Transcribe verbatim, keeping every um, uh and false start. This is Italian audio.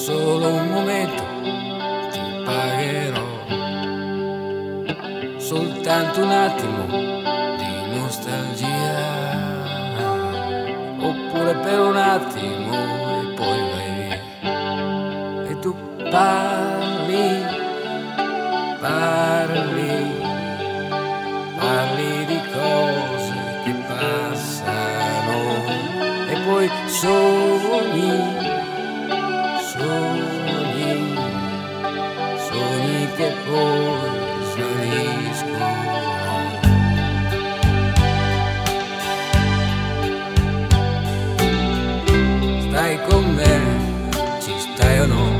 solo un momento ti pagherò, soltanto un attimo di nostalgia, oppure per un attimo e poi vai via. E tu parli, parli, parli di cose che passano e poi sogni, sogni, sogni che poi svaniscono. Stai con me, ci stai o no?